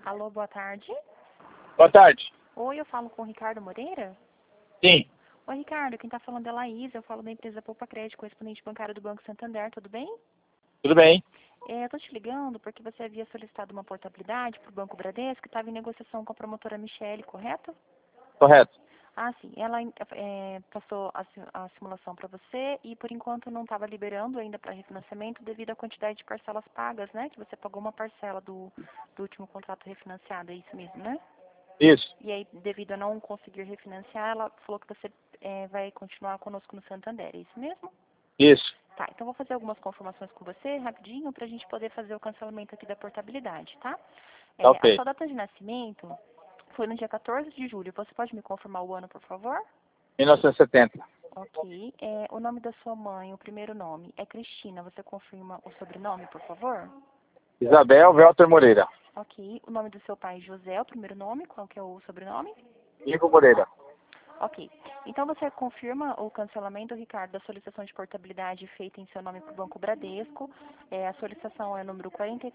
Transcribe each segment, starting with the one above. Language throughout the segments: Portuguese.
Alô, boa tarde. Boa tarde. Oi, eu falo com o Ricardo Moreira? Sim, Oi, Ricardo, quem está falando é Laís, eu falo da empresa Poupa Crédito, correspondente bancário do Banco Santander, tudo bem? tudo bem. Eu tô te ligando porque você havia solicitado uma portabilidade para o Banco Bradesco, que estava em negociação com a promotora Michele, correto? Correto. Ah, sim. Ela passou a simulação para você e, por enquanto, não estava liberando ainda para refinanciamento devido à quantidade de parcelas pagas, né? Que você pagou uma parcela do último contrato refinanciado, é isso mesmo, né? Isso, E aí, devido a não conseguir refinanciar, ela falou que você vai continuar conosco no Santander, é isso mesmo? isso. Tá, então vou fazer algumas confirmações com você, rapidinho, para a gente poder fazer o cancelamento aqui da portabilidade, tá? Tá A ok. sua data de nascimento foi no dia 14 de julho. Você pode me confirmar o ano, por favor? 1970. Ok. O nome da sua mãe, o primeiro nome, é Cristina. Você confirma o sobrenome, por favor? Isabel Welter Moreira. Ok. O nome do seu pai, José, o primeiro nome. Qual que é o sobrenome? Ivo Moreira. Ok. Então você confirma o cancelamento, Ricardo, da solicitação de portabilidade feita em seu nome para o Banco Bradesco. A solicitação é número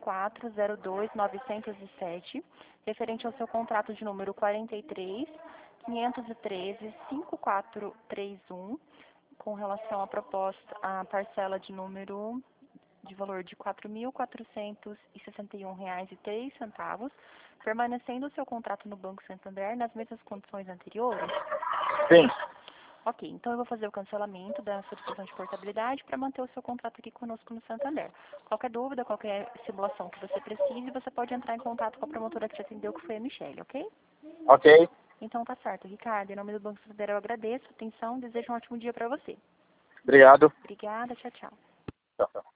4402907, referente ao seu contrato de número 43.513.5431, com relação à proposta, à parcela de número de valor de R$ 4.461,03, permanecendo o seu contrato no Banco Santander nas mesmas condições anteriores? Sim. Ok, então eu vou fazer o cancelamento da solicitação de portabilidade para manter o seu contrato aqui conosco no Santander. Qualquer dúvida, qualquer simulação que você precise, você pode entrar em contato com a promotora que te atendeu, que foi a Michele, ok? Ok. Então tá certo, Ricardo. Em nome do Banco Santander eu agradeço a atenção e desejo um ótimo dia para você. Obrigado. Obrigada, tchau, tchau. Tchau, tchau.